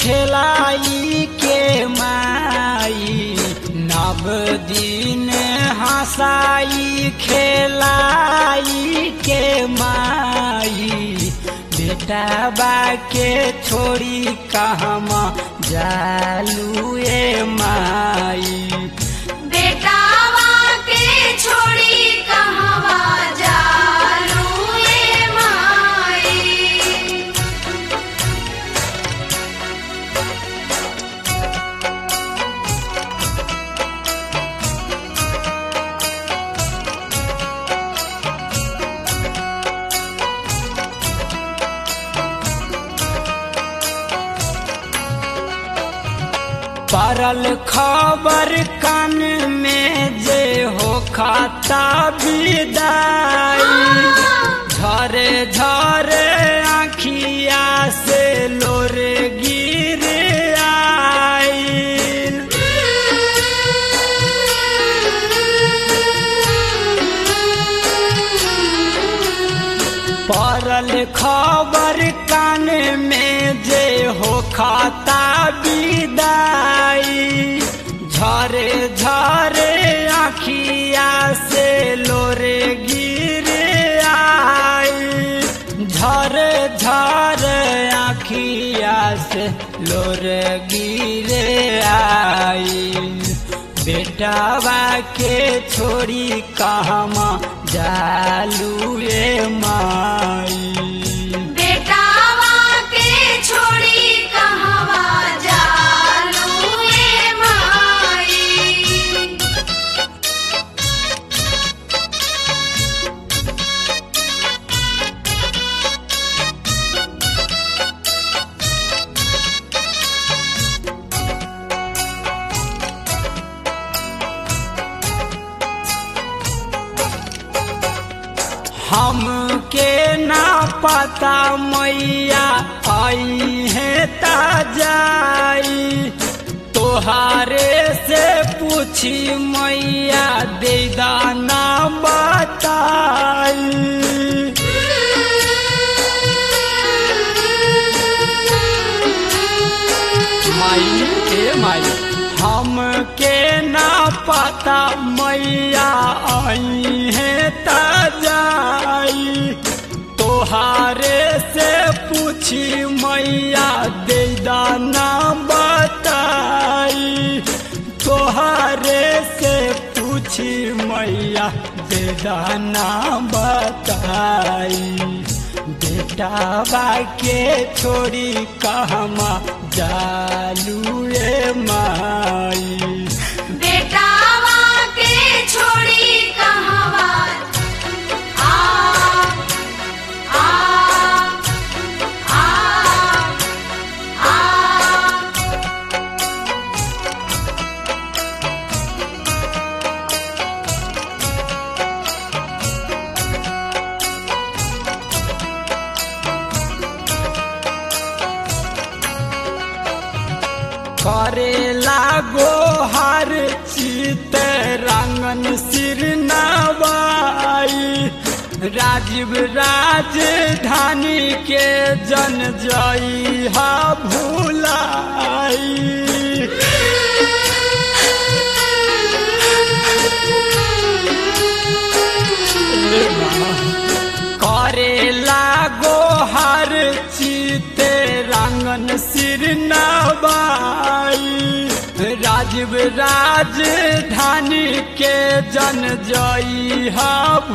खेलाई के माई, नव दिन हंसाई खेलाई के माई, बेटा बाके छोड़ी कहमा जालू ए माई। बेटावा के छोड़ी कहवा जालू ए माई। परल खबर कान में जे हो खाता विदाई, झरे झरे आँखिया से लोरे गिर आइल। परल खबर कान में जे हो खाता विदाई, झरे झरे आँखिया से लोरे गिर आई, झरे झरे आँखिया से लोरे गिर आई। बेटावा के छोड़ी कहमा जालू ए माई। बेटावा के छोड़ी कहवा जालू ए माई। हमके ना पता मैया आई है ताजाई, तोहारे से पूछी मैया दे दाना बताई। माई ए माई, हमके ना पता मैया आई है ताजाई, तोहारे से पूछी मैया दे दाना बताई, तोहारे से पूछी मैया दे दाना बताई। बेटावा के छोड़ी कहमा जालू ए माई। बेटावा के छोड़ी कहवा आ आ आ आ। करेला गोहर चित रंगन सिर नवाई, राजीव राजधानी के जन जई हा भूलाई। करेला गोहर चिते रंगन सिर नवाई, राजीव राजधानी के जन जई हा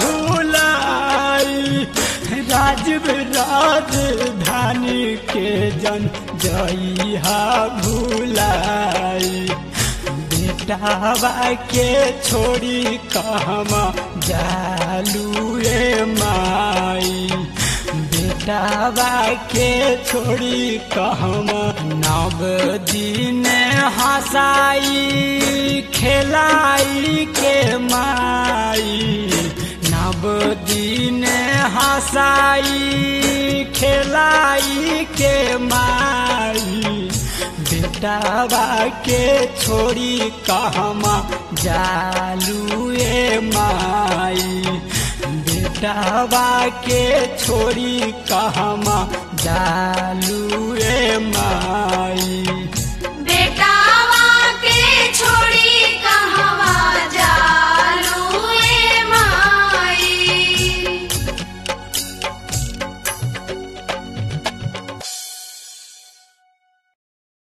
भूलाई, राजीव राजधानी के जन जई हा भूलाई। बेटावा के छोड़ी कहमा जालू ए माई। बेटावा के छोड़ी कहमा नव दिन हंसाई खेलाई के माई, नव दिन हंसाई खेलाई के माई। बेटावा के छोड़ी कहमा जालू ए माई। बेटावा के छोड़ी कहमा जालू ए माई।